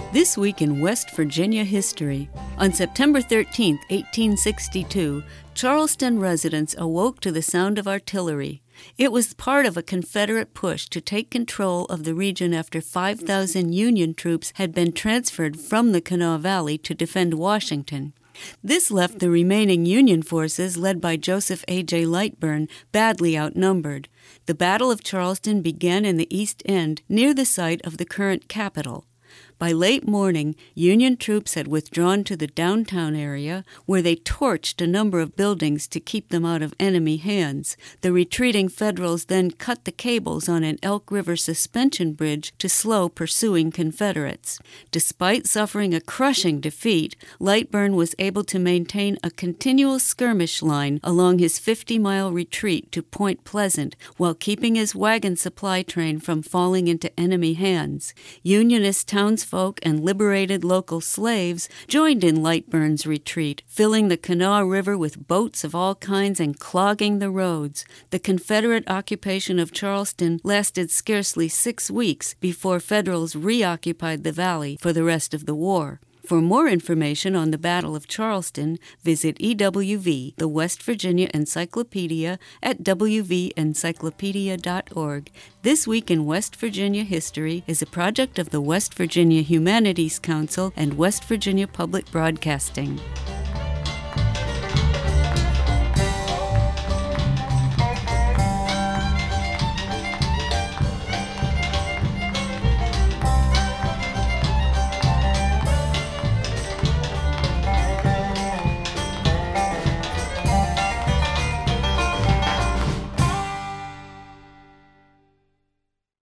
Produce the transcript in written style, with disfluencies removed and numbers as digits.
This week in West Virginia history. On September 13, 1862, Charleston residents awoke to the sound of artillery. It was part of a Confederate push to take control of the region after 5,000 Union troops had been transferred from the Kanawha Valley to defend Washington. This left the remaining Union forces, led by Joseph A.J. Lightburn, badly outnumbered. The Battle of Charleston began in the East End, near the site of the current Capitol. By late morning, Union troops had withdrawn to the downtown area, where they torched a number of buildings to keep them out of enemy hands. The retreating Federals then cut the cables on an Elk River suspension bridge to slow pursuing Confederates. Despite suffering a crushing defeat, Lightburn was able to maintain a continual skirmish line along his 50-mile retreat to Point Pleasant, while keeping his wagon supply train from falling into enemy hands. Unionist townsfolk and liberated local slaves joined in Lightburn's retreat, filling the Kanawha River with boats of all kinds and clogging the roads. The Confederate occupation of Charleston lasted scarcely 6 weeks before Federals reoccupied the valley for the rest of the war. For more information on the Battle of Charleston, visit EWV, the West Virginia Encyclopedia, at wvencyclopedia.org. This Week in West Virginia History is a project of the West Virginia Humanities Council and West Virginia Public Broadcasting.